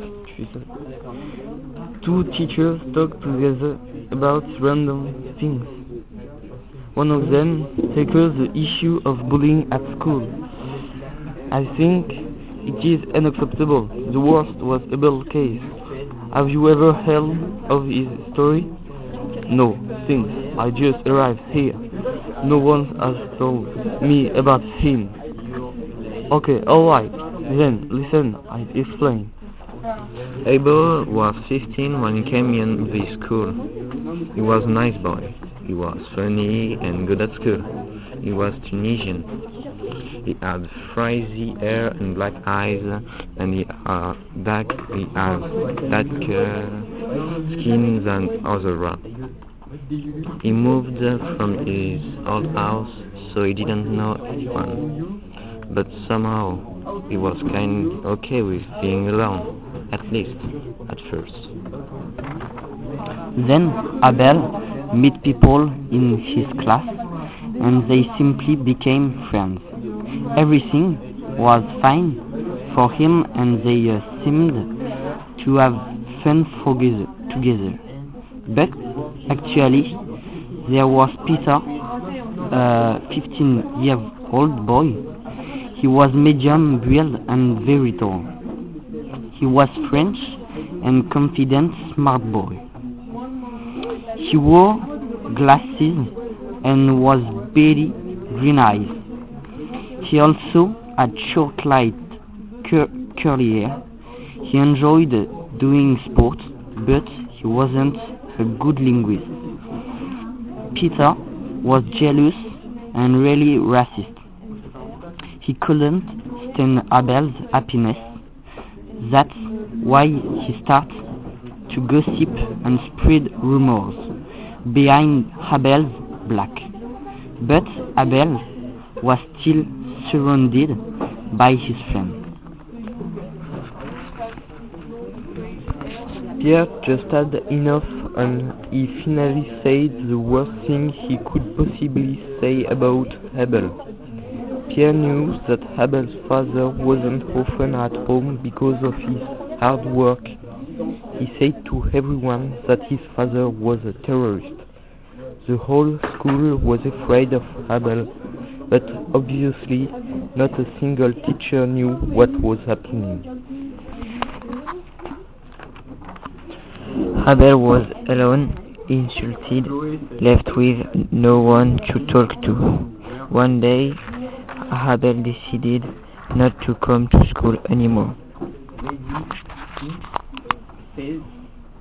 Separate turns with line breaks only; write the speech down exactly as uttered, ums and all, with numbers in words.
Two teachers talk together about random things. One of them tackles the issue of bullying at school. I think it is unacceptable. The worst was Abel's case. Have you ever heard of his story? No, since I just arrived here. No one has told me about him. Okay, alright, then listen, I explain.
Abel was fifteen when he came in the school. He was a nice boy. He was funny and good at school. He was Tunisian. He had frizzy hair and black eyes, and he had dark, he had darker skin than other rats. He moved from his old house, so he didn't know anyone. But somehow he was kind of okay with being alone, at least at first.
Then Abel met people in his class, and they simply became friends. Everything was fine for him, and they uh, seemed to have fun together. together. But actually, there was Peter, a fifteen-year-old boy. He was medium build and very tall. He was French and confident, smart boy. He wore glasses and was very green eyes. He also had short, light, cur curly hair. He enjoyed doing sports, but he wasn't a good linguist. Peter was jealous and really racist. He couldn't stand Abel's happiness. That's why he started to gossip and spread rumors behind Abel's back. But Abel was still surrounded by his friends.
Pierre just had enough, and he finally said the worst thing he could possibly say about Abel. Pierre knew that Abel's father wasn't often at home because of his hard work. He said to everyone that his father was a terrorist. The whole school was afraid of Abel, but obviously not a single teacher knew what was happening.
Abel was alone, insulted, left with no one to talk to. One day, Abel decided not to come to school anymore.